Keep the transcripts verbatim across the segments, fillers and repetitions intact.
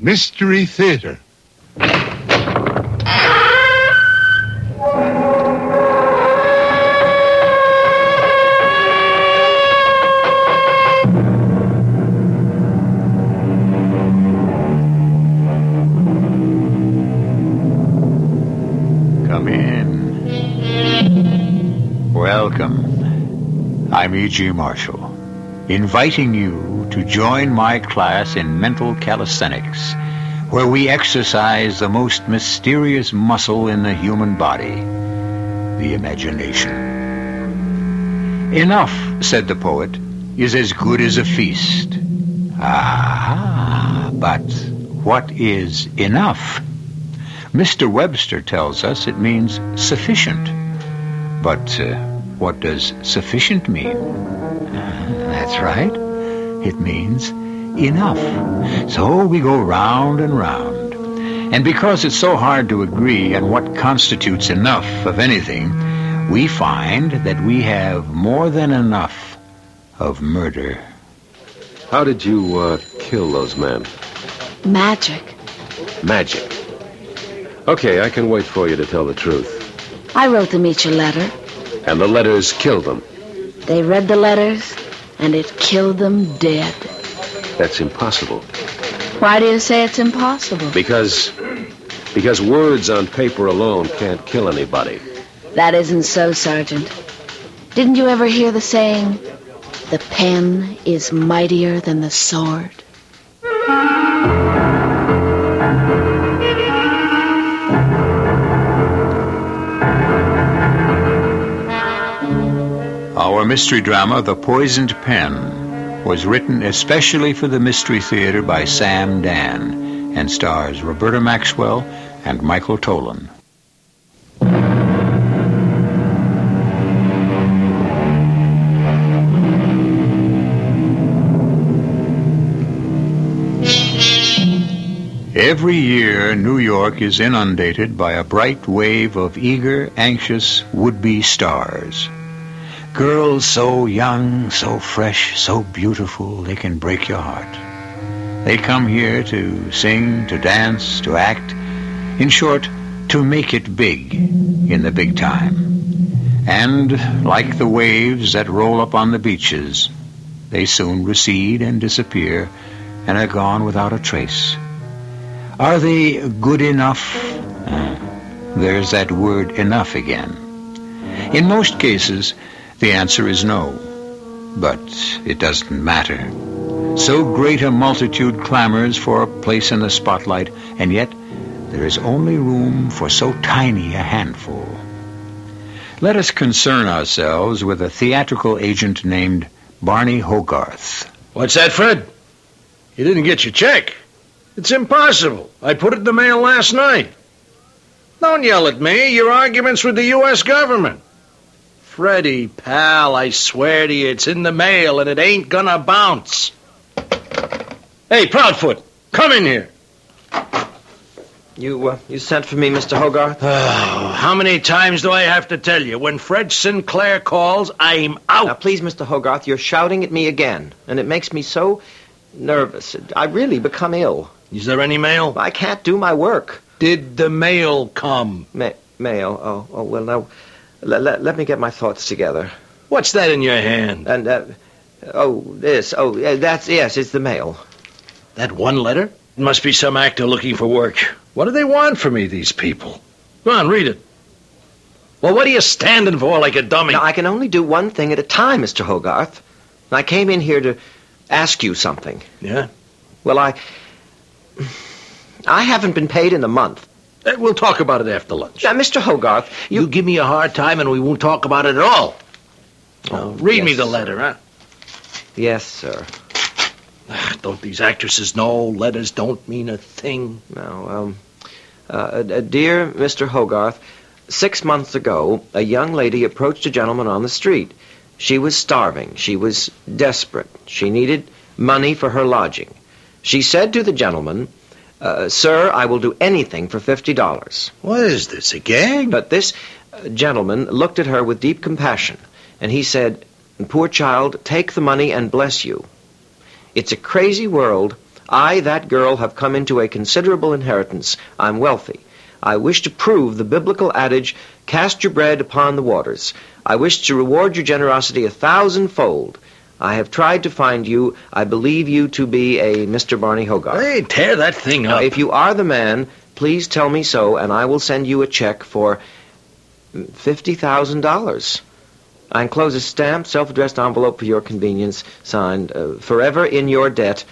Mystery Theater. Come in. Welcome. I'm E G. Marshall, inviting you to join my class in mental calisthenics, where we exercise the most mysterious muscle in the human body, the imagination. Enough, said the poet, is as good as a feast. Ah, but what is enough? Mister Webster tells us it means sufficient. But uh, what does sufficient mean? Uh, that's right. It means enough. So we go round and round. And because it's so hard to agree on what constitutes enough of anything, we find that we have more than enough of murder. How did you uh, kill those men? Magic. Magic. Okay, I can wait for you to tell the truth. I wrote them each a letter. And the letters killed them. They read the letters, and it killed them dead. That's impossible. Why do you say it's impossible? Because... because words on paper alone can't kill anybody. That isn't so, Sergeant. Didn't you ever hear the saying, the pen is mightier than the sword? Our mystery drama, The Poisoned Pen, was written especially for the Mystery Theater by Sam Dan and stars Roberta Maxwell and Michael Tolan. Every year, New York is inundated by a bright wave of eager, anxious, would-be stars. Girls so young, so fresh, so beautiful, they can break your heart. They come here to sing, to dance, to act. In short, to make it big in the big time. And like the waves that roll up on the beaches, they soon recede and disappear and are gone without a trace. Are they good enough? Uh, there's that word enough again. In most cases, the answer is no, but it doesn't matter. So great a multitude clamors for a place in the spotlight, and yet there is only room for so tiny a handful. Let us concern ourselves with a theatrical agent named Barney Hogarth. What's that, Fred? You didn't get your check. It's impossible. I put it in the mail last night. Don't yell at me. Your argument's with the U S government. Freddie, pal, I swear to you, it's in the mail and it ain't gonna bounce. Hey, Proudfoot, come in here. You, uh, you sent for me, Mister Hogarth? Oh, how many times do I have to tell you? When Fred Sinclair calls, I'm out. Now, please, Mister Hogarth, you're shouting at me again, and it makes me so nervous. I really become ill. Is there any mail? I can't do my work. Did the mail come? Ma- mail? Oh, oh, well, now... Let, let, let me get my thoughts together. What's that in your hand? And, uh, oh, this. Oh, uh, that's, yes, it's the mail. That one letter? It must be some actor looking for work. What do they want from me, these people? Go on, read it. Well, what are you standing for like a dummy? Now, I can only do one thing at a time, Mister Hogarth. I came in here to ask you something. Yeah? Well, I... I haven't been paid in a month. Uh, we'll talk about it after lunch. Now, Mister Hogarth, you... You give me a hard time and we won't talk about it at all. Oh, read yes, me the letter, huh? Yes, sir. Ah, don't these actresses know letters don't mean a thing? No, um... Uh, uh, dear Mister Hogarth, six months ago, a young lady approached a gentleman on the street. She was starving. She was desperate. She needed money for her lodging. She said to the gentleman... Uh, sir, I will do anything for fifty dollars. What is this, a gag? But this uh, gentleman looked at her with deep compassion, and he said, poor child, take the money and bless you. It's a crazy world I, that girl, have come into a considerable inheritance. I'm wealthy. I wish to prove the biblical adage, cast your bread upon the waters. I wish to reward your generosity a thousandfold. I have tried to find you. I believe you to be a Mister Barney Hogarth. Hey, tear that thing Now, up. if you are the man, please tell me so, and I will send you a check for fifty thousand dollars. I enclose a stamped, self-addressed envelope for your convenience, signed, uh, forever in your debt.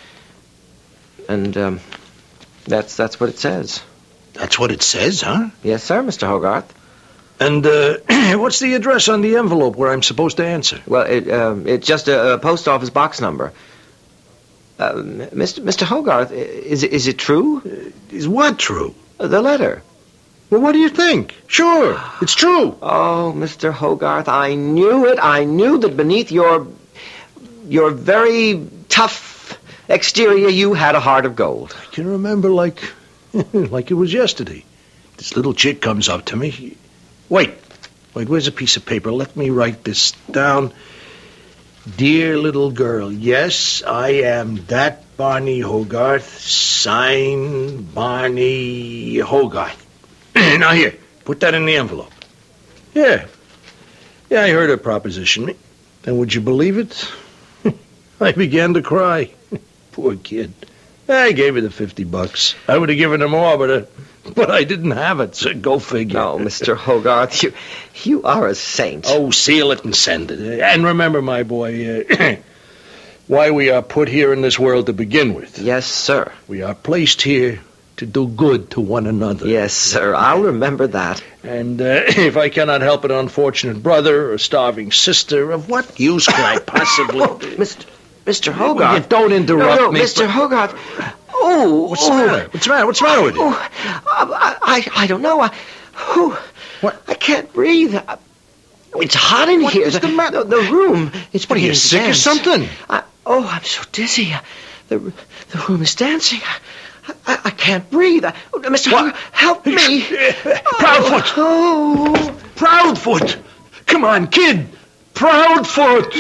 And um, that's that's what it says. That's what it says, huh? Yes, sir, Mister Hogarth. And uh, what's the address on the envelope where I'm supposed to answer? Well, it, um, it's just a, a post office box number. Uh, Mister Mister Hogarth, is it, is it true? Is what true? Uh, the letter. Well, what do you think? Sure, it's true. Oh, Mister Hogarth, I knew it. I knew that beneath your your very tough exterior, you had a heart of gold. I can remember like, like it was yesterday. This little chick comes up to me. Wait, wait, where's a piece of paper? Let me write this down. Dear little girl, yes, I am that Barney Hogarth. Sign Barney Hogarth. Now here, put that in the envelope. Yeah. Yeah, I heard her proposition me. And would you believe it? I began to cry. Poor kid. I gave her the fifty bucks. I would have given her more, but uh, but I didn't have it, so go figure. No, Mister Hogarth, you you are a saint. Oh, seal it and send it. And remember, my boy, uh, why we are put here in this world to begin with. Yes, sir. We are placed here to do good to one another. Yes, sir. I'll remember that. And uh, if I cannot help an unfortunate brother or starving sister, of what use could I possibly... Oh, Mister Mister Hogarth. You don't interrupt no, no, me. Mister but- Hogarth. Oh, What's oh. the matter? What's the matter? What's the matter with you? Oh, I, I, I don't know. I, oh, What? I can't breathe. I, it's hot in What here. is the matter? The, the room. It's What, are you beginning to sick or dance. something? I, oh, I'm so dizzy. The the room is dancing. I, I, I can't breathe. I, oh, Mister What? Hogarth, help me. Proudfoot! Oh. Proudfoot! Come on, kid! Proudfoot!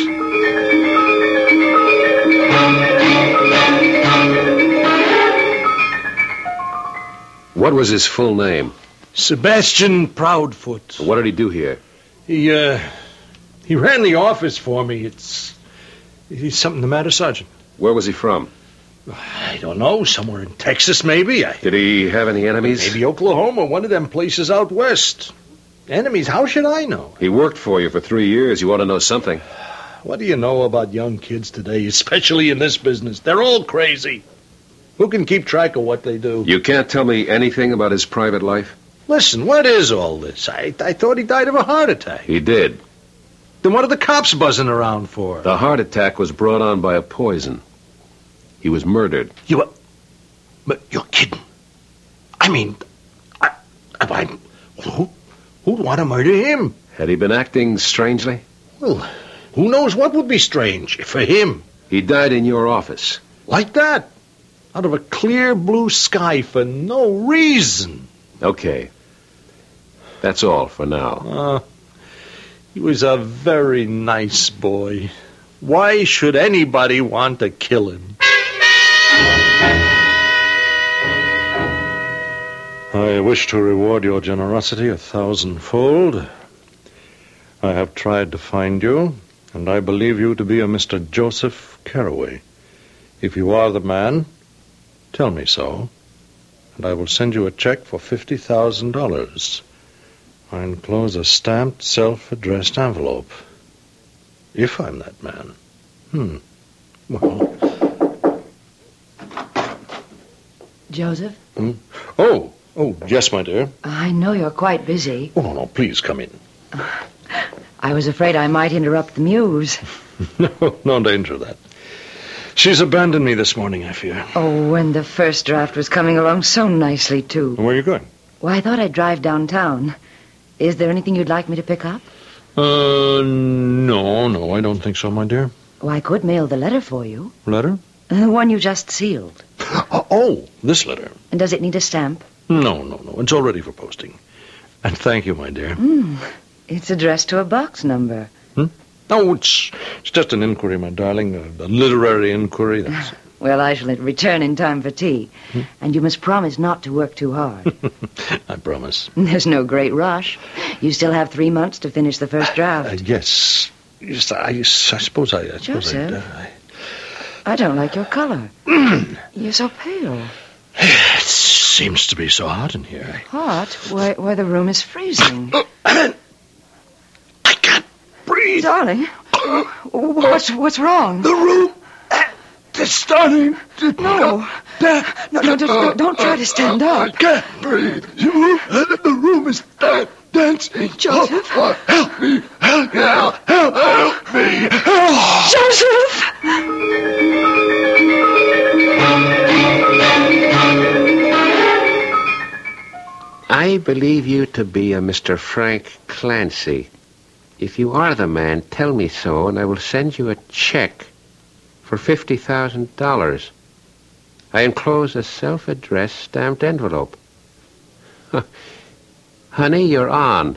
What was his full name? Sebastian Proudfoot. What did he do here? He, uh, he ran the office for me. It's... Is something the matter, Sergeant? Where was he from? I don't know. Somewhere in Texas, maybe. I, Did he have any enemies? maybe Oklahoma, one of them places out west. Enemies, how should I know? He worked for you for three years. You ought to know something. What do you know about young kids today, especially in this business? They're all crazy. Who can keep track of what they do? You can't tell me anything about his private life? Listen, what is all this? I, I thought he died of a heart attack. He did. Then what are the cops buzzing around for? The heart attack was brought on by a poison. He was murdered. You, uh, but you're kidding. I mean, I, I, who, who'd want to murder him? Had he been acting strangely? Well, who knows what would be strange for him? He died in your office. Like that. Out of a clear blue sky for no reason. Okay. That's all for now. Uh, he was a very nice boy. Why should anybody want to kill him? I wish to reward your generosity a thousandfold. I have tried to find you, and I believe you to be a Mister Joseph Carraway. If you are the man, tell me so, and I will send you a check for fifty thousand dollars. I enclose a stamped, self-addressed envelope. If I'm that man. Hmm. Well. Joseph, Hmm? Oh, oh, yes, my dear. I know you're quite busy. Oh, no, no, please come in. I was afraid I might interrupt the muse. No, no danger of that. She's abandoned me this morning, I fear. Oh, and the first draft was coming along so nicely, too. Where are you going? Why, I thought I'd drive downtown. Is there anything you'd like me to pick up? Uh, no, no, I don't think so, my dear. Oh, I could mail the letter for you. Letter? The one you just sealed. Oh, oh, this letter. And does it need a stamp? No, no, no. It's all ready for posting. And thank you, my dear. Hmm. It's addressed to a box number. Hmm? No, it's, it's just an inquiry, my darling. A, a literary inquiry. That's it. Well, I shall return in time for tea. Hmm? And you must promise not to work too hard. I promise. There's no great rush. You still have three months to finish the first draft. Uh, yes. Yes, I, I suppose I... I suppose Joseph, I, I... I don't like your color. You're so pale. It seems to be so hot in here. Hot? Why, why the room is freezing. I can't breathe. Darling, what's, what's wrong? The room... It's starting to... No. No, no, just, no, don't try to stand up. I can't breathe. The room is dancing. Joseph? Oh, oh, help me. Help me. Help, help, help me. Help. Joseph! I believe you to be a Mister Frank Clancy. If you are the man, tell me so, and I will send you a check for fifty thousand dollars. I enclose a self-addressed stamped envelope. Huh. Honey, you're on.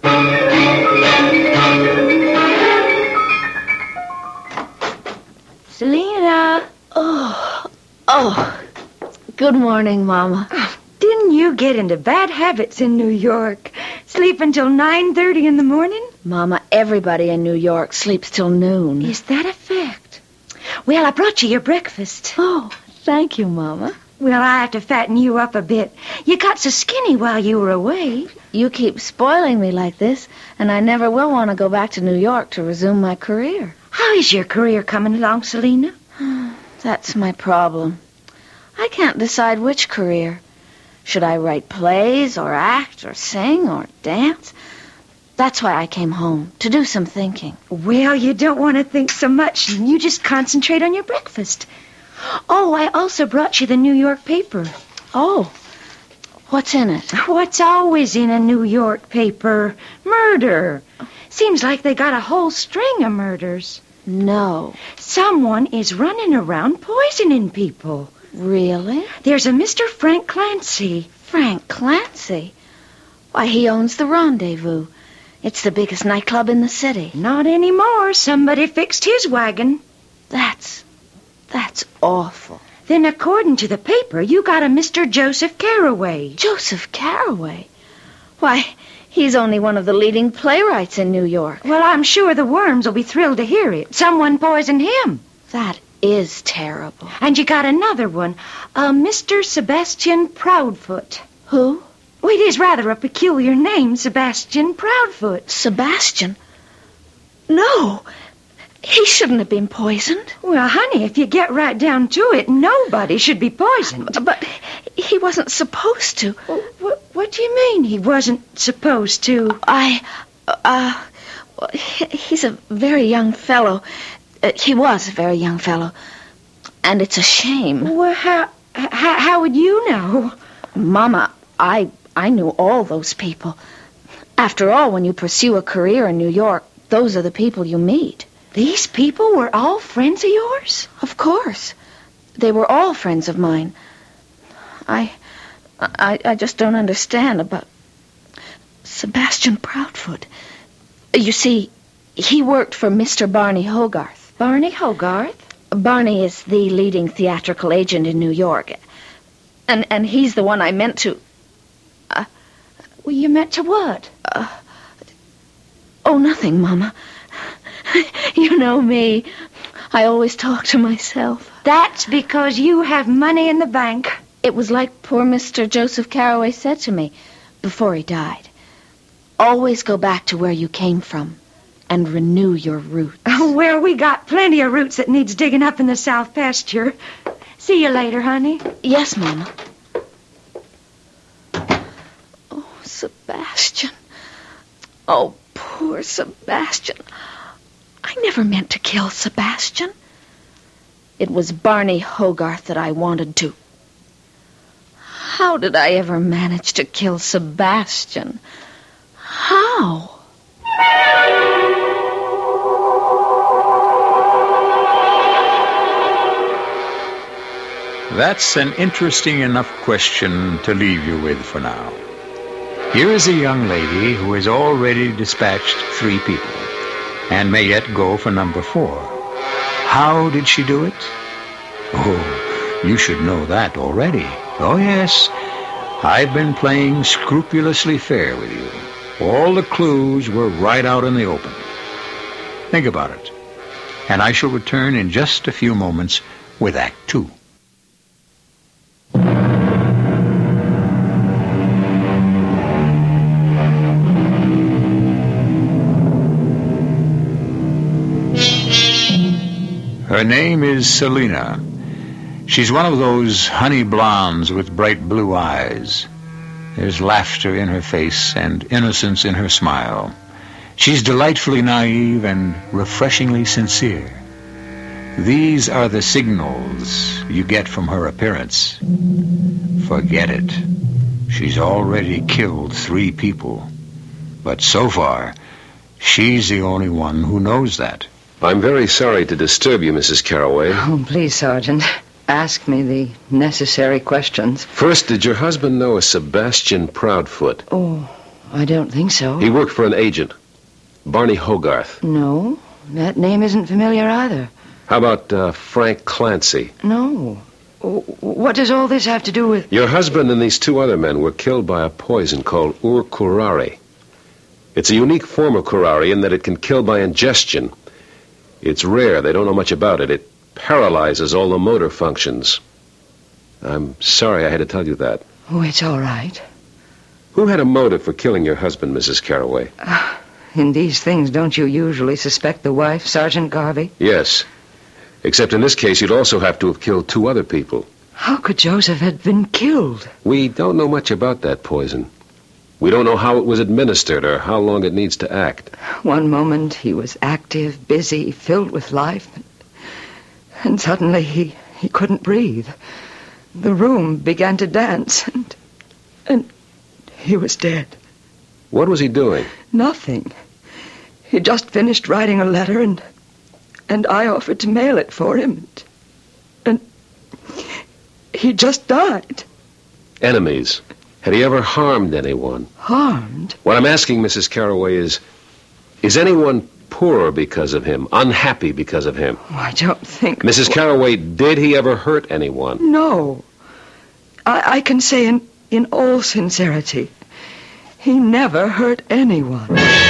Selena! Oh, oh. Good morning, Mama. Oh, didn't you get into bad habits in New York? Sleep until nine thirty in the morning? Mama, everybody in New York sleeps till noon. Is that a fact? Well, I brought you your breakfast. Oh, thank you, Mama. Well, I have to fatten you up a bit. You got so skinny while you were away. You keep spoiling me like this, and I never will want to go back to New York to resume my career. How is your career coming along, Selena? That's my problem. I can't decide which career. Should I write plays, or act, or sing, or dance? That's why I came home, to do some thinking. Well, you don't want to think so much. You just concentrate on your breakfast. Oh, I also brought you the New York paper. Oh, what's in it? What's always in a New York paper? Murder. Seems like they got a whole string of murders. No. Someone is running around poisoning people. Really? There's a Mister Frank Clancy. Frank Clancy? Why, he owns the Rendezvous. It's the biggest nightclub in the city. Not anymore. Somebody fixed his wagon. That's... that's awful. Then according to the paper, you got a Mister Joseph Carraway. Joseph Carraway? Why, he's only one of the leading playwrights in New York. Well, I'm sure the worms will be thrilled to hear it. Someone poisoned him. That is terrible. And you got another one, a Mister Sebastian Proudfoot. Who? Well, it is rather a peculiar name, Sebastian Proudfoot. Sebastian? No, he shouldn't have been poisoned. Well, honey, if you get right down to it, nobody should be poisoned. But he wasn't supposed to. Well, what, what do you mean he wasn't supposed to? I, uh, he's a very young fellow. Uh, he was a very young fellow. And it's a shame. Well, how, how, how would you know? Mama, I... I knew all those people. After all, when you pursue a career in New York, those are the people you meet. These people were all friends of yours? Of course. They were all friends of mine. I... I, I just don't understand about Sebastian Proudfoot. You see, he worked for Mister Barney Hogarth. Barney Hogarth? Barney is the leading theatrical agent in New York. And, and he's the one I meant to... Well, you meant to what? Uh, oh, nothing, Mama. You know me. I always talk to myself. That's because you have money in the bank. It was like poor Mister Joseph Carraway said to me before he died. Always go back to where you came from and renew your roots. Oh, well, we got plenty of roots that needs digging up in the south pasture. See you later, honey. Yes, Mama. Sebastian. Oh, poor Sebastian. I never meant to kill Sebastian. It was Barney Hogarth that I wanted to. How did I ever manage to kill Sebastian? How? That's an interesting enough question to leave you with for now. Here is a young lady who has already dispatched three people and may yet go for number four. How did she do it? Oh, You should know that already. Oh, yes. I've been playing scrupulously fair with you. All the clues were right out in the open. Think about it. And I shall return in just a few moments with Act Two. Her name is Selina. She's one of those honey blondes with bright blue eyes. There's laughter in her face and innocence in her smile. She's delightfully naive and refreshingly sincere. These are the signals you get from her appearance. Forget it. She's already killed three people. But so far, she's the only one who knows that. I'm very sorry to disturb you, Missus Carraway. Oh, please, Sergeant. Ask me the necessary questions. First, did your husband know a Sebastian Proudfoot? Oh, I don't think so. He worked for an agent, Barney Hogarth. No, that name isn't familiar either. How about uh, Frank Clancy? No. What does all this have to do with... Your husband and these two other men were killed by a poison called ur-curare. It's a unique form of curare in that it can kill by ingestion. It's rare. They don't know much about it. It paralyzes all the motor functions. I'm sorry I had to tell you that. Oh, it's all right. Who had a motive for killing your husband, Missus Carraway? Uh, in these things, don't you usually suspect the wife, Sergeant Garvey? Yes. Except in this case, you'd also have to have killed two other people. How could Joseph have been killed? We don't know much about that poison. We don't know how it was administered or how long it needs to act. One moment he was active, busy, filled with life. And suddenly he, he couldn't breathe. The room began to dance, and, and he was dead. What was he doing? Nothing. He just finished writing a letter, and and I offered to mail it for him. And, and he just died. Enemies. Had he ever harmed anyone? Harmed? What I'm asking, Missus Carraway, is, is anyone poorer because of him, unhappy because of him? Oh, I don't think... Missus Carraway, did he ever hurt anyone? No. I, I can say in, in all sincerity, he never hurt anyone.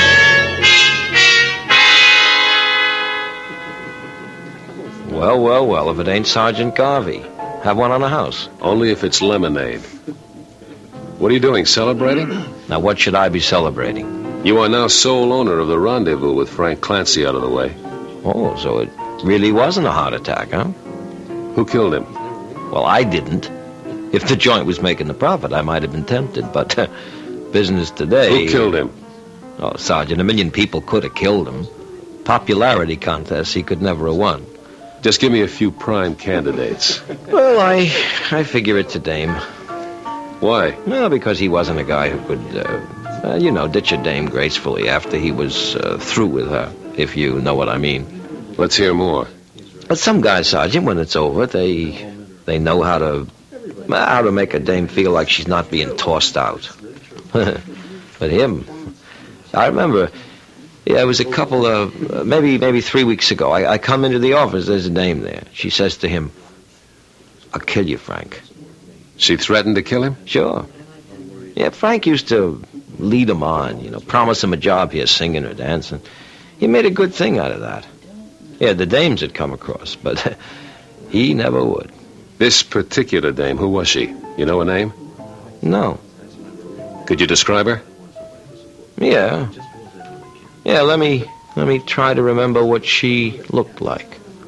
Well, well, well, if it ain't Sergeant Garvey. Have one on the house. Only if it's lemonade. What are you doing, celebrating? Now, what should I be celebrating? You are now sole owner of the rendezvous with Frank Clancy out of the way. Oh, so it really wasn't a heart attack, huh? Who killed him? Well, I didn't. If the joint was making a profit, I might have been tempted, but uh, business today... Who killed him? Oh, Sergeant, a million people could have killed him. Popularity contests he could never have won. Just give me a few prime candidates. Well, I I figure it's a dame. Why? No, because he wasn't a guy who could, uh, uh, you know, ditch a dame gracefully after he was uh, through with her, if you know what I mean. Let's hear more. But some guys, Sergeant, when it's over, they they know how to how to make a dame feel like she's not being tossed out. But him, I remember, yeah, it was a couple of, uh, maybe maybe three weeks ago. I, I come into the office, there's a dame there. She says to him, "I'll kill you, Frank." She threatened to kill him? Sure. Yeah, Frank used to lead him on, you know, promise him a job here singing or dancing. He made a good thing out of that. Yeah, the dames had come across, but he never would. This particular dame, who was she? You know her name? No. Could you describe her? Yeah. Yeah, let me let me try to remember what she looked like.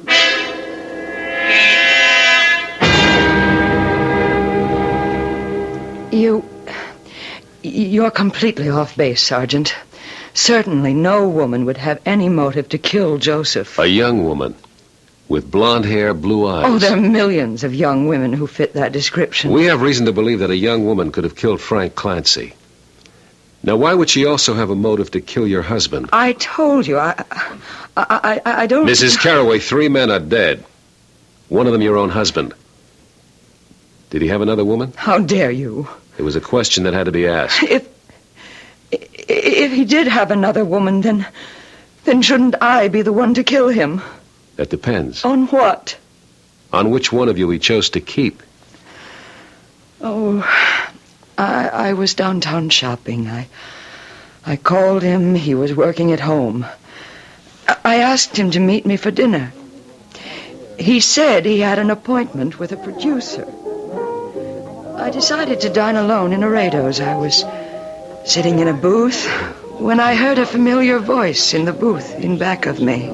You... You're completely off base, Sergeant. Certainly no woman would have any motive to kill Joseph. A young woman. With blonde hair, blue eyes. Oh, there are millions of young women who fit that description. We have reason to believe that a young woman could have killed Frank Clancy. Now, why would she also have a motive to kill your husband? I told you, I... I, I, I don't... Missus Carraway, three men are dead. One of them your own husband. Did he have another woman? How dare you? It was a question that had to be asked. If... If he did have another woman, then... Then shouldn't I be the one to kill him? That depends. On what? on which one of you he chose to keep. Oh, I, I was downtown shopping. I, I called him. He was working at home. I, I asked him to meet me for dinner. He said he had an appointment with a producer. I decided to dine alone in Laredo's. I was sitting in a booth when I heard a familiar voice in the booth in back of me.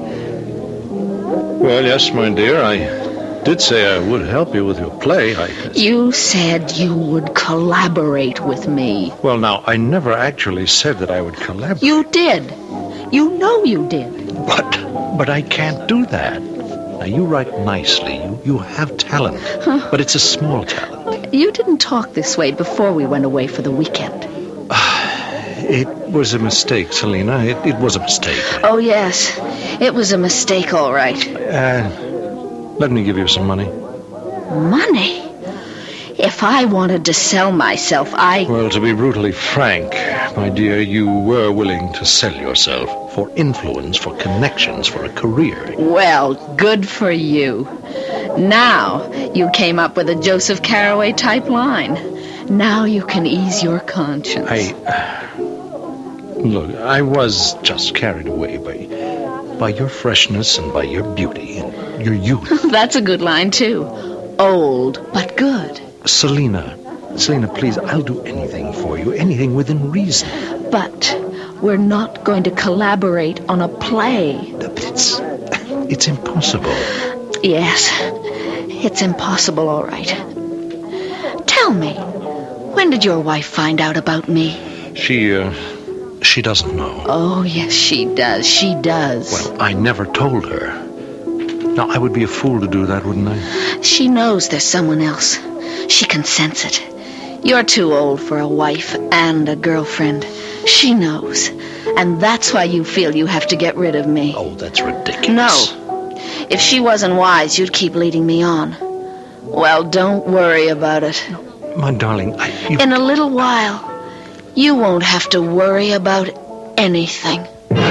Well, yes, my dear, I did say I would help you with your play. I... You said you would collaborate with me. Well, now, I never actually said that I would collaborate. You did. You know you did. But, but I can't do that. Now, you write nicely. You, you have talent. Huh? But it's a small talent. You didn't talk this way before we went away for the weekend. It was a mistake, Selina. It, it was a mistake. Oh, yes. It was a mistake, all right. Uh, let me give you some money. Money? If I wanted to sell myself, I... Well, to be brutally frank, my dear, you were willing to sell yourself for influence, for connections, for a career. Well, good for you. Now you came up with a Joseph Carraway type line. Now you can ease your conscience. I... Look, I was just carried away by, by your freshness and by your beauty and your youth. That's a good line, too. Old, but good. Selina, Selina, please, I'll do anything for you, anything within reason. But we're not going to collaborate on a play. But it's, it's impossible. Yes, it's impossible, all right. Tell me, when did your wife find out about me? She, uh, she doesn't know. Oh, yes, she does. She does. Well, I never told her. Now, I would be a fool to do that, wouldn't I? She knows there's someone else. She can sense it. You're too old for a wife and a girlfriend. She knows. And that's why you feel you have to get rid of me. Oh, that's ridiculous. No. If she wasn't wise, you'd keep leading me on. Well, don't worry about it. No, my darling, I... You... In a little while, you won't have to worry about anything.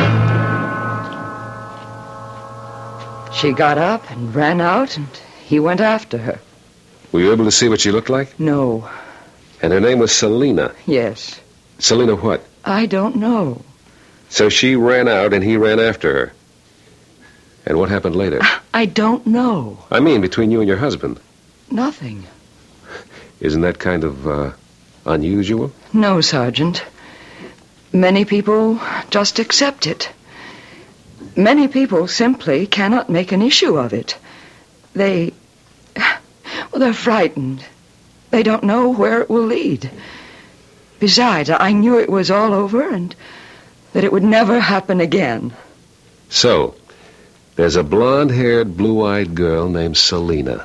She got up and ran out, and he went after her. Were you able to see what she looked like? No. And her name was Selina? Yes. Selina what? I don't know. So she ran out and he ran after her. And what happened later? I don't know. I mean, between you and your husband. Nothing. Isn't that kind of, uh, unusual? No, Sergeant. Many people just accept it. Many people simply cannot make an issue of it. They... Well, they're frightened. They don't know where it will lead. Besides, I knew it was all over and that it would never happen again. So, there's a blonde-haired, blue-eyed girl named Selina.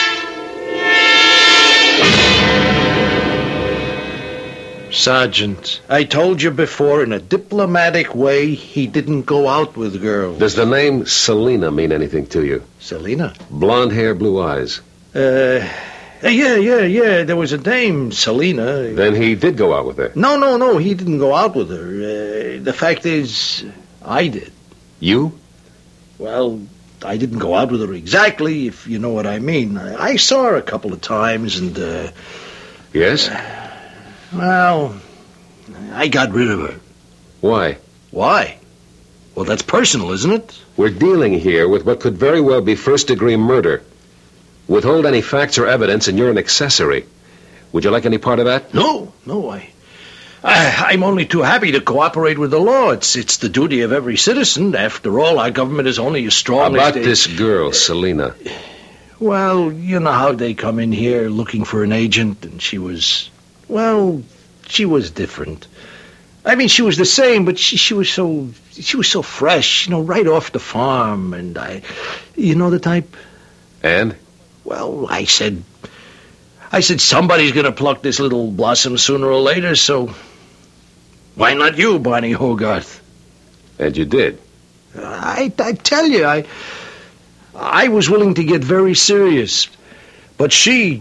Sergeant, I told you before, in a diplomatic way, he didn't go out with girls. Does the name Selina mean anything to you? Selina? Blonde hair, blue eyes. Uh, yeah, yeah, yeah, there was a dame, Selina. Then he did go out with her? No, no, no, he didn't go out with her. Uh, the fact is, I did. You? Well, I didn't go out with her exactly, if you know what I mean. I, I saw her a couple of times, and, uh... Yes? Well, I got rid of her. Why? Why? Well, that's personal, isn't it? We're dealing here with what could very well be first-degree murder. Withhold any facts or evidence, and you're an accessory. Would you like any part of that? No, no, I... I I'm only too happy to cooperate with the law. It's, it's the duty of every citizen. After all, our government is only as strong About as... About this girl, Selina. Well, you know how they come in here looking for an agent, and she was... Well, she was different. I mean, she was the same, but she, she was so... She was so fresh, you know, right off the farm, and I... You know the type? And? Well, I said... I said, somebody's going to pluck this little blossom sooner or later, so... Why not you, Barney Hogarth? And you did? I, I tell you, I... I was willing to get very serious. But she...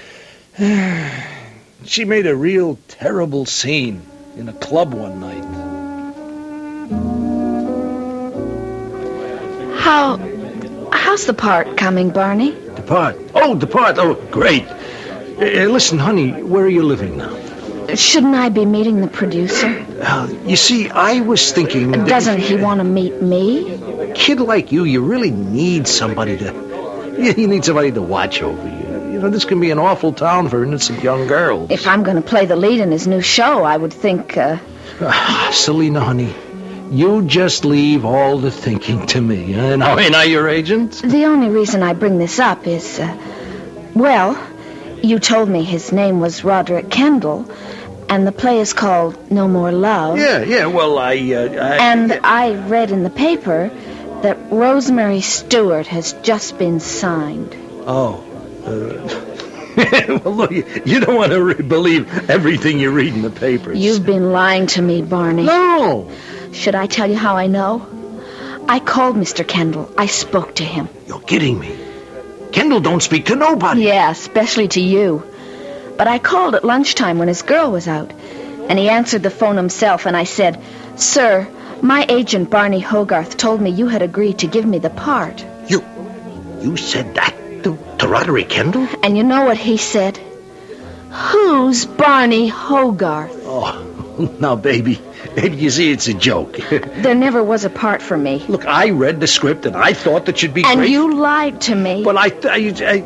She made a real terrible scene in a club one night. How... How How's the part coming, Barney? The part. Oh, the part. Oh, great. Uh, listen, honey, where are you living now? Shouldn't I be meeting the producer? Uh, you see, I was thinking... that Doesn't if- he want to meet me? A kid like you, you really need somebody to... You need somebody to watch over you. You know, this can be an awful town for innocent young girls. If I'm going to play the lead in his new show, I would think, uh... Ah, Selina, honey, you just leave all the thinking to me. Huh? Now, ain't I your agent? The only reason I bring this up is, uh... Well, you told me his name was Roderick Kendall, and the play is called No More Love. Yeah, yeah, well, I... Uh, I And I read in the paper that Rosemary Stewart has just been signed. Oh. Uh, well, look, you, you don't want to re- believe everything you read in the papers. You've been lying to me, Barney. No! Should I tell you how I know? I called Mister Kendall. I spoke to him. You're kidding me. Kendall don't speak to nobody. Yeah, especially to you. But I called at lunchtime when his girl was out, and he answered the phone himself, and I said, "Sir, my agent Barney Hogarth told me you had agreed to give me the part." You... You said that to, to Roderick Kendall? And you know what he said? "Who's Barney Hogarth?" Oh, now, baby. Baby, you see, it's a joke. There never was a part for me. Look, I read the script, and I thought that you'd be And great. you lied to me. But I... I,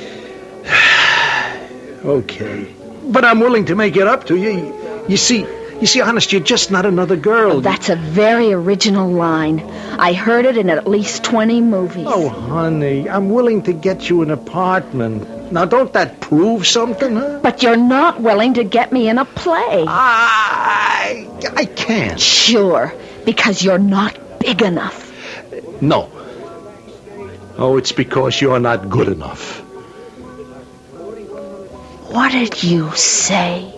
I... Okay. But I'm willing to make it up to you. You see... You see, honest, you're just not another girl. That's a very original line. I heard it in at least twenty movies. Oh, honey, I'm willing to get you an apartment. Now, don't that prove something, huh? But you're not willing to get me in a play. I... I can't. Sure, because you're not big enough. No. Oh, it's because you're not good enough. What did you say?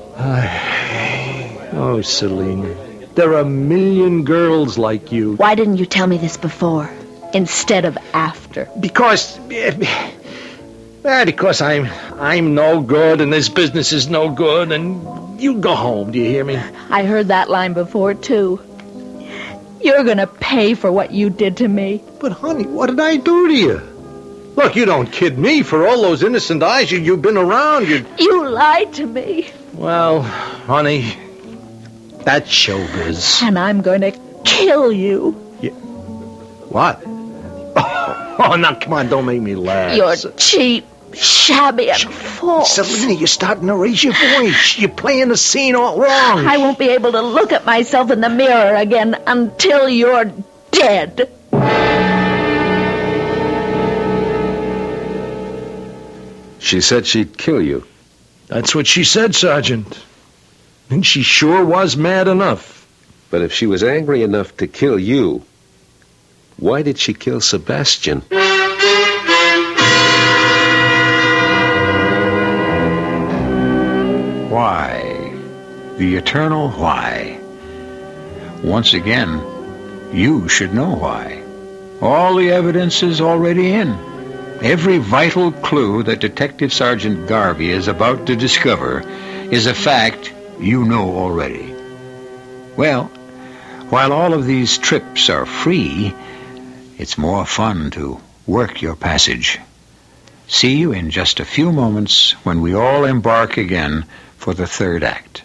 Oh, Selina, there are a million girls like you. Why didn't you tell me this before, instead of after? Because... eh, because I'm I'm no good, and this business is no good, and you go home, do you hear me? I heard that line before, too. You're gonna pay for what you did to me. But, honey, what did I do to you? Look, you don't kid me. For all those innocent eyes, you, you've been around. You... You lied to me. Well, honey, that's showbiz. And I'm going to kill you. Yeah. What? Oh, now, come on, don't make me laugh. You're cheap, shabby, and false. Selina, you're starting to raise your voice. You're playing the scene all wrong. I won't be able to look at myself in the mirror again until you're dead. She said she'd kill you. That's what she said, Sergeant. And she sure was mad enough. But if she was angry enough to kill you, why did she kill Sebastian? Why? The eternal why. Once again, you should know why. All the evidence is already in. Every vital clue that Detective Sergeant Garvey is about to discover is a fact you know already. Well, while all of these trips are free, it's more fun to work your passage. See you in just a few moments when we all embark again for the third act.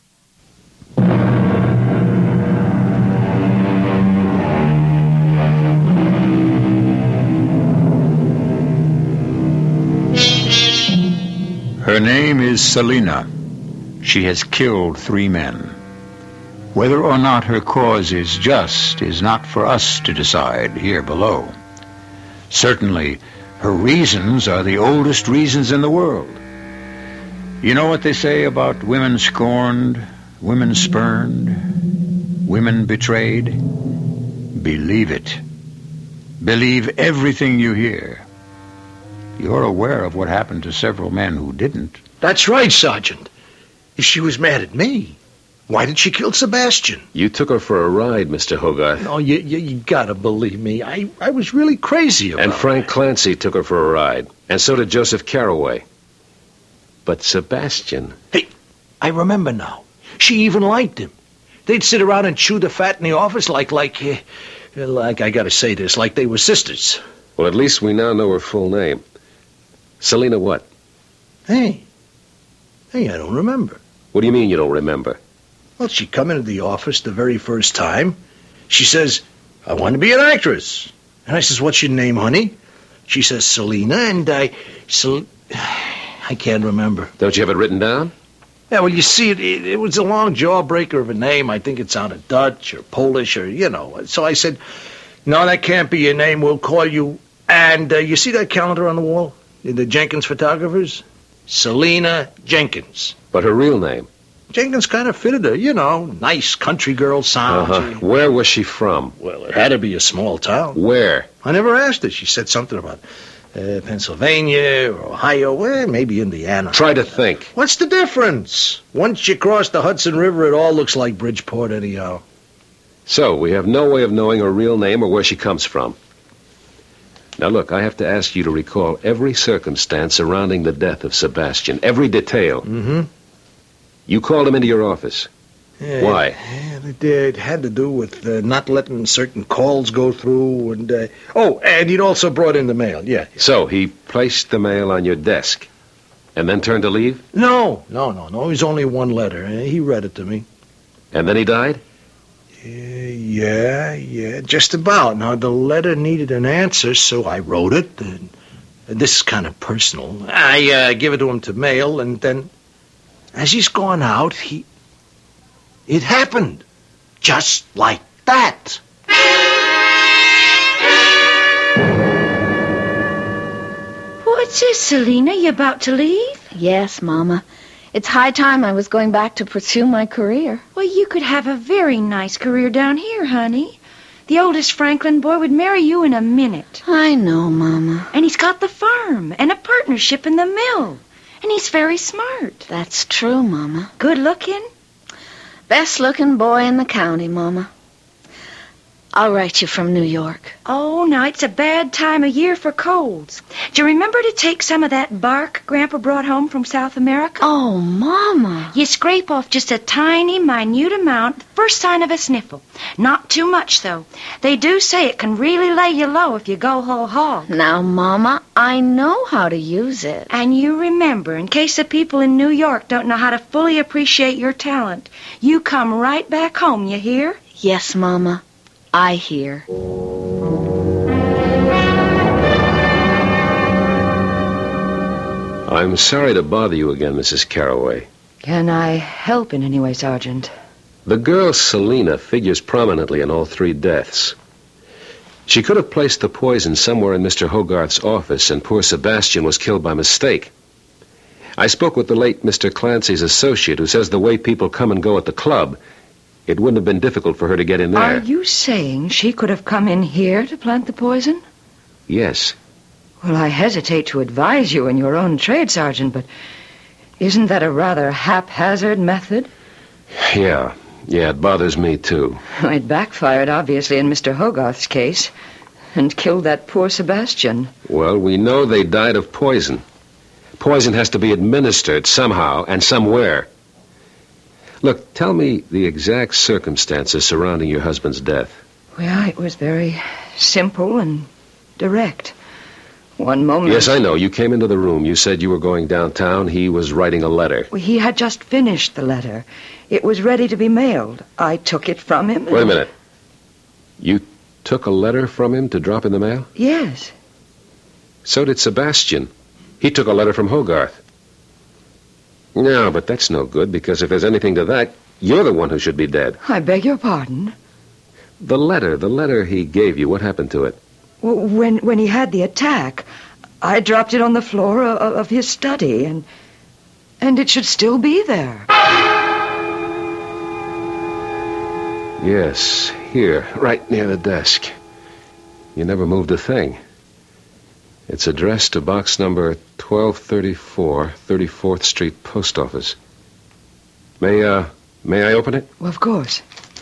Her name is Selina. She has killed three men. Whether or not her cause is just is not for us to decide here below. Certainly, her reasons are the oldest reasons in the world. You know what they say about women scorned, women spurned, women betrayed? Believe it. Believe everything you hear. You're aware of what happened to several men who didn't. That's right, Sergeant. If she was mad at me, why did she kill Sebastian? You took her for a ride, Mister Hogarth. No, you, you, you gotta believe me. I, I was really crazy about And Frank it. Clancy took her for a ride. And so did Joseph Carraway. But Sebastian... Hey, I remember now. She even liked him. They'd sit around and chew the fat in the office like, like, uh, like, I gotta say this, like they were sisters. Well, at least we now know her full name. Selina what? Hey. Hey, I don't remember. What do you mean you don't remember? Well, she come into the office the very first time. She says, I want to be an actress. And I says, what's your name, honey? She says, Selina, and I... Sel- I can't remember. Don't you have it written down? Yeah, well, you see, it, it, it was a long jawbreaker of a name. I think it sounded Dutch or Polish or, you know. So I said, no, that can't be your name. We'll call you... And uh, you see that calendar on the wall? The Jenkins photographers? Selina Jenkins. But her real name? Jenkins kind of fitted her, you know, nice country girl sound. Uh-huh. Where was she from? Well, it had to be a small town. Where? I never asked her. She said something about uh, Pennsylvania or Ohio, well, maybe Indiana. Try to think. What's the difference? Once you cross the Hudson River, it all looks like Bridgeport anyhow. So, we have no way of knowing her real name or where she comes from. Now, look, I have to ask you to recall every circumstance surrounding the death of Sebastian, every detail. Mm-hmm. You called him into your office. Yeah, Why? Yeah, it, it had to do with uh, not letting certain calls go through, and uh, oh, and he'd also brought in the mail. Yeah. So he placed the mail on your desk, and then turned to leave. No, no, no, no. It was only one letter. Uh, he read it to me. And then he died. Uh, yeah, yeah, just about. Now the letter needed an answer, so I wrote it. And, and this is kind of personal. I uh, give it to him to mail, and then. As he's gone out, he... It happened. Just like that. What's this, Selina? You about to leave? Yes, Mama. It's high time I was going back to pursue my career. Well, you could have a very nice career down here, honey. The oldest Franklin boy would marry you in a minute. I know, Mama. And he's got the farm and a partnership in the mill. And he's very smart. That's true, Mama. Good looking? Best looking boy in the county, Mama. I'll write you from New York. Oh, now, it's a bad time of year for colds. Do you remember to take some of that bark Grandpa brought home from South America? Oh, Mama. You scrape off just a tiny, minute amount, the first sign of a sniffle. Not too much, though. They do say it can really lay you low if you go whole hog. Now, Mama, I know how to use it. And you remember, in case the people in New York don't know how to fully appreciate your talent, you come right back home, you hear? Yes, Mama. I hear. I'm sorry to bother you again, Missus Carroway. Can I help in any way, Sergeant? The girl Selina figures prominently in all three deaths. She could have placed the poison somewhere in Mister Hogarth's office, and poor Sebastian was killed by mistake. I spoke with the late Mister Clancy's associate, who says the way people come and go at the club, it wouldn't have been difficult for her to get in there. Are you saying she could have come in here to plant the poison? Yes. Well, I hesitate to advise you in your own trade, Sergeant, but isn't that a rather haphazard method? Yeah. Yeah, it bothers me, too. It backfired, obviously, in Mister Hogarth's case, and killed that poor Sebastian. Well, we know they died of poison. Poison has to be administered somehow and somewhere. Look, tell me the exact circumstances surrounding your husband's death. Well, it was very simple and direct. One moment... Yes, I know. You came into the room. You said you were going downtown. He was writing a letter. Well, he had just finished the letter. It was ready to be mailed. I took it from him. And... Wait a minute. You took a letter from him to drop in the mail? Yes. So did Sebastian. He took a letter from Hogarth. No, but that's no good, because if there's anything to that, you're the one who should be dead. I beg your pardon? The letter, the letter he gave you, what happened to it? Well, when, when he had the attack, I dropped it on the floor of, of his study, and, and it should still be there. Yes, here, right near the desk. You never moved a thing. It's addressed to box number twelve thirty-four, thirty-fourth Street Post Office. May, uh, may I open it? Well, of course.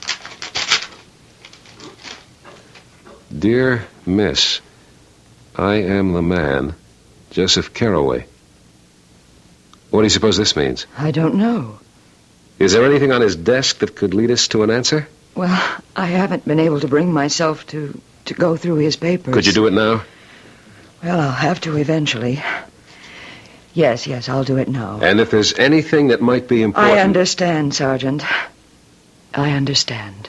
Dear Miss, I am the man, Joseph Carroway. What do you suppose this means? I don't know. Is there anything on his desk that could lead us to an answer? Well, I haven't been able to bring myself to, to go through his papers. Could you do it now? Well, I'll have to eventually. Yes, yes, I'll do it now. And if there's anything that might be important... I understand, Sergeant. I understand.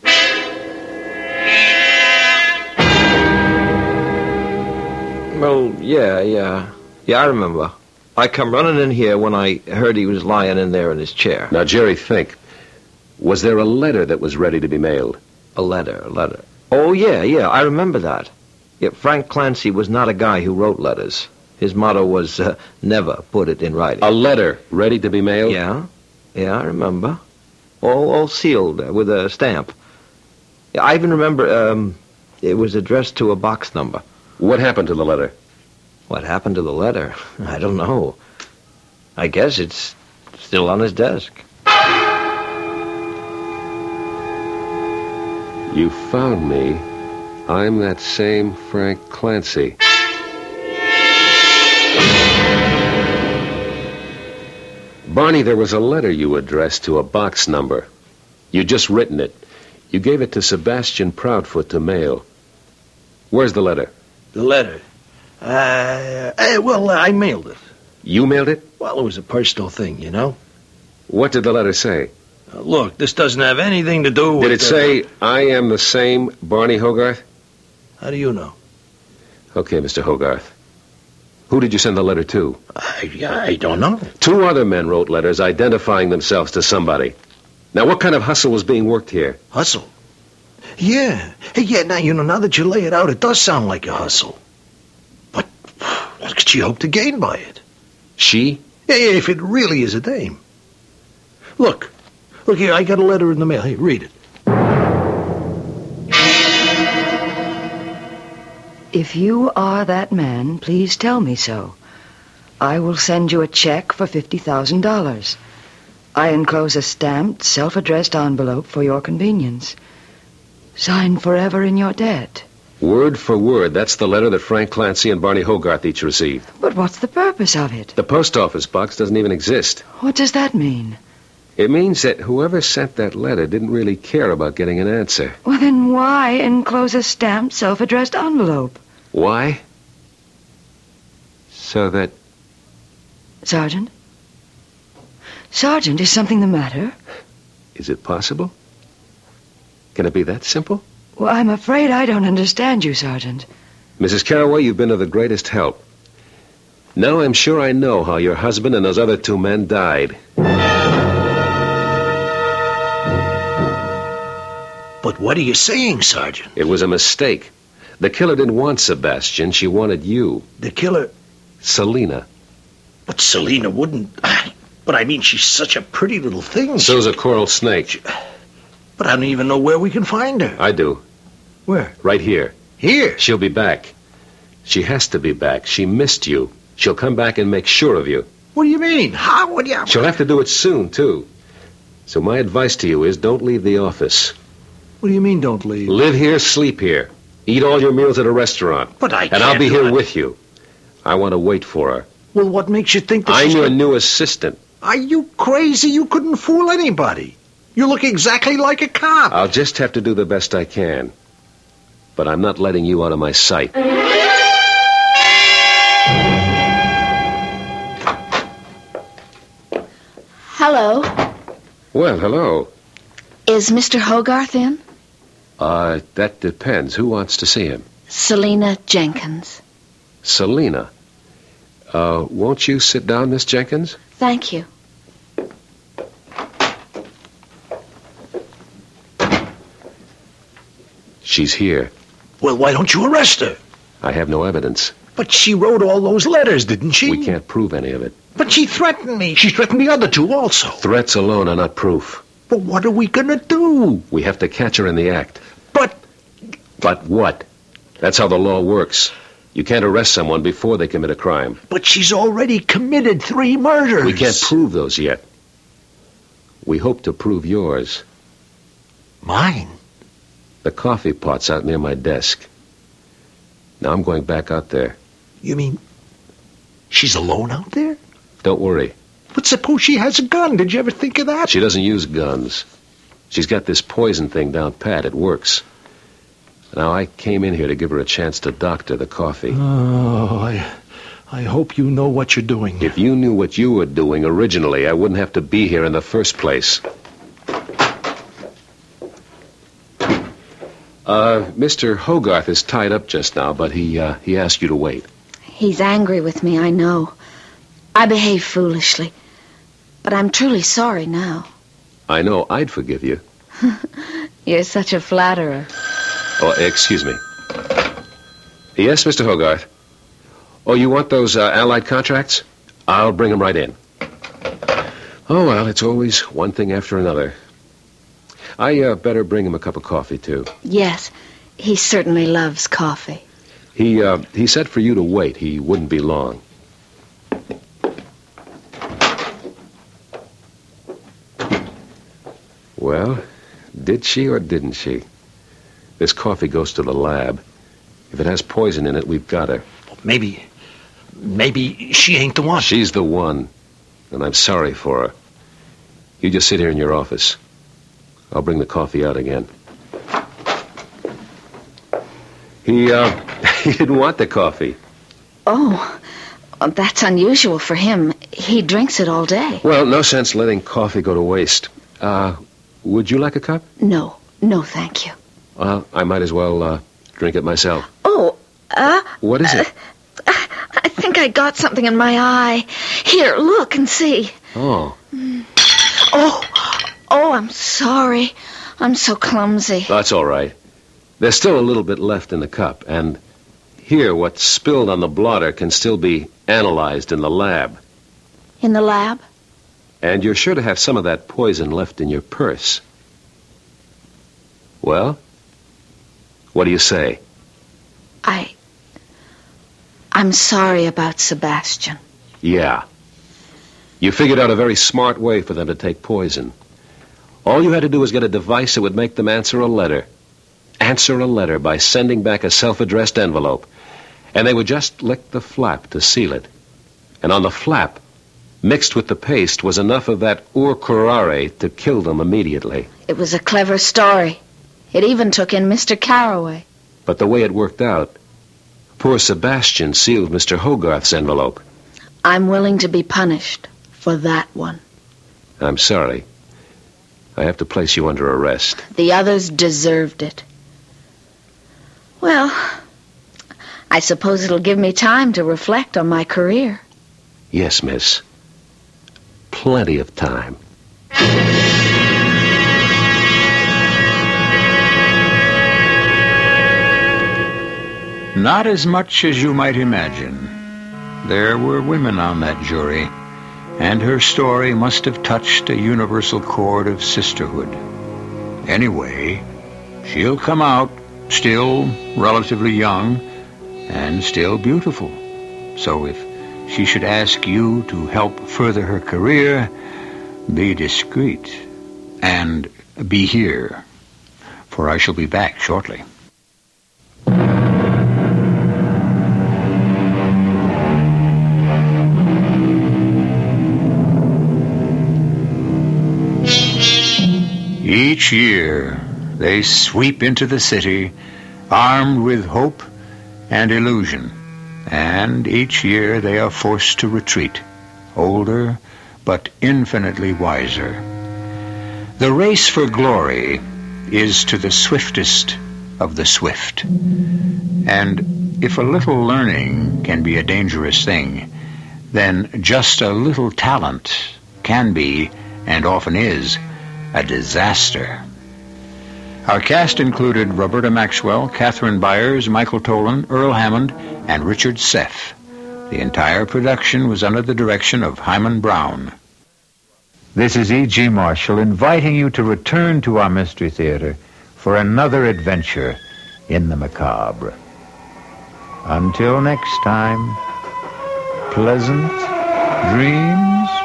Well, yeah, yeah. Yeah, I remember. I come running in here when I heard he was lying in there in his chair. Now, Jerry, think. Was there a letter that was ready to be mailed? A letter, a letter. Oh, yeah, yeah, I remember that. Yet Frank Clancy was not a guy who wrote letters. His motto was, uh, never put it in writing. A letter ready to be mailed? Yeah, yeah, I remember. All, all sealed uh, with a stamp. Yeah, I even remember um, it was addressed to a box number. What happened to the letter? What happened to the letter? I don't know. I guess it's still on his desk. You found me. I'm that same Frank Clancy. Barney, there was a letter you addressed to a box number. You'd just written it. You gave it to Sebastian Proudfoot to mail. Where's the letter? The letter? Uh, eh, well, I mailed it. You mailed it? Well, it was a personal thing, you know. What did the letter say? Uh, look, this doesn't have anything to do with... Did it uh, say, I am the same Barney Hogarth? How do you know? Okay, Mister Hogarth. Who did you send the letter to? I, I don't know. Two other men wrote letters identifying themselves to somebody. Now, what kind of hustle was being worked here? Hustle? Yeah. Hey, yeah, now, you know, now that you lay it out, it does sound like a hustle. But what could she hope to gain by it? She? Yeah, yeah, if it really is a dame. Look. Look here, I got a letter in the mail. Hey, read it. If you are that man, please tell me so. I will send you a check for fifty thousand dollars. I enclose a stamped, self-addressed envelope for your convenience. Signed forever in your debt. Word for word, that's the letter that Frank Clancy and Barney Hogarth each received. But what's the purpose of it? The post office box doesn't even exist. What does that mean? It means that whoever sent that letter didn't really care about getting an answer. Well, then why enclose a stamped, self-addressed envelope? Why? So that... Sergeant? Sergeant, is something the matter? Is it possible? Can it be that simple? Well, I'm afraid I don't understand you, Sergeant. Missus Carraway, you've been of the greatest help. Now I'm sure I know how your husband and those other two men died. But what are you saying, Sergeant? It was a mistake. The killer didn't want Sebastian. She wanted you. The killer? Selena. But Selena wouldn't... But I mean, she's such a pretty little thing. So's a coral snake. But I don't even know where we can find her. I do. Where? Right here. Here? She'll be back. She has to be back. She missed you. She'll come back and make sure of you. What do you mean? How would you... She'll have to do it soon, too. So my advice to you is don't leave the office. What do you mean, don't leave? Live here, sleep here. Eat all your meals at a restaurant. But I And can't I'll be do here it. with you. I want to wait for her. Well, what makes you think that I'm she's your gonna- new assistant. Are you crazy? You couldn't fool anybody. You look exactly like a cop. I'll just have to do the best I can. But I'm not letting you out of my sight. Hello. Well, hello. Is Mister Hogarth in? Uh, that depends. Who wants to see him? Selena Jenkins. Selena. Uh, won't you sit down, Miss Jenkins? Thank you. She's here. Well, why don't you arrest her? I have no evidence. But she wrote all those letters, didn't she? We can't prove any of it. But she threatened me. She threatened the other two also. Threats alone are not proof. But what are we going to do? We have to catch her in the act. But... But what? That's how the law works. You can't arrest someone before they commit a crime. But she's already committed three murders. We can't prove those yet. We hope to prove yours. Mine? The coffee pot's out near my desk. Now I'm going back out there. You mean she's alone out there? Don't worry. But suppose she has a gun. Did you ever think of that? She doesn't use guns. She's got this poison thing down pat. It works. Now, I came in here to give her a chance to doctor the coffee. Oh, I, I hope you know what you're doing. If you knew what you were doing originally, I wouldn't have to be here in the first place. Uh, Mister Hogarth is tied up just now, but he, uh, he asked you to wait. He's angry with me, I know. I behaved foolishly. But I'm truly sorry now. I know I'd forgive you. You're such a flatterer. Oh, excuse me. Yes, Mister Hogarth. Oh, you want those uh, Allied contracts? I'll bring them right in. Oh, well, it's always one thing after another. I uh, better bring him a cup of coffee, too. Yes, he certainly loves coffee. He, uh, he said for you to wait. He wouldn't be long. Well, did she or didn't she? This coffee goes to the lab. If it has poison in it, we've got her. Maybe, maybe she ain't the one. She's the one, and I'm sorry for her. You just sit here in your office. I'll bring the coffee out again. He, uh, he didn't want the coffee. Oh, that's unusual for him. He drinks it all day. Well, no sense letting coffee go to waste. Uh, would you like a cup? No, no, thank you. Well, I might as well, uh, drink it myself. Oh, uh... What is it? Uh, I think I got something in my eye. Here, look and see. Oh. Mm. Oh, oh, I'm sorry. I'm so clumsy. That's all right. There's still a little bit left in the cup, and here, what's spilled on the blotter can still be analyzed in the lab. In the lab? And you're sure to have some of that poison left in your purse. Well? What do you say? I... I'm sorry about Sebastian. Yeah. You figured out a very smart way for them to take poison. All you had to do was get a device that would make them answer a letter. Answer a letter by sending back a self-addressed envelope. And they would just lick the flap to seal it. And on the flap, mixed with the paste, was enough of that ur curare to kill them immediately. It was a clever story. It even took in Mister Carraway. But the way it worked out, poor Sebastian sealed Mister Hogarth's envelope. I'm willing to be punished for that one. I'm sorry. I have to place you under arrest. The others deserved it. Well, I suppose it'll give me time to reflect on my career. Yes, miss. Plenty of time. Not as much as you might imagine. There were women on that jury, and her story must have touched a universal chord of sisterhood. Anyway, she'll come out still relatively young and still beautiful. So if she should ask you to help further her career, be discreet and be here, for I shall be back shortly. Each year, they sweep into the city, armed with hope and illusion. And each year they are forced to retreat, older but infinitely wiser. The race for glory is to the swiftest of the swift. And if a little learning can be a dangerous thing, then just a little talent can be, and often is, a disaster. Our cast included Roberta Maxwell, Catherine Byers, Michael Tolan, Earl Hammond, and Richard Seff. The entire production was under the direction of Hyman Brown. This is E G. Marshall inviting you to return to our Mystery Theater for another adventure in the macabre. Until next time, pleasant dreams.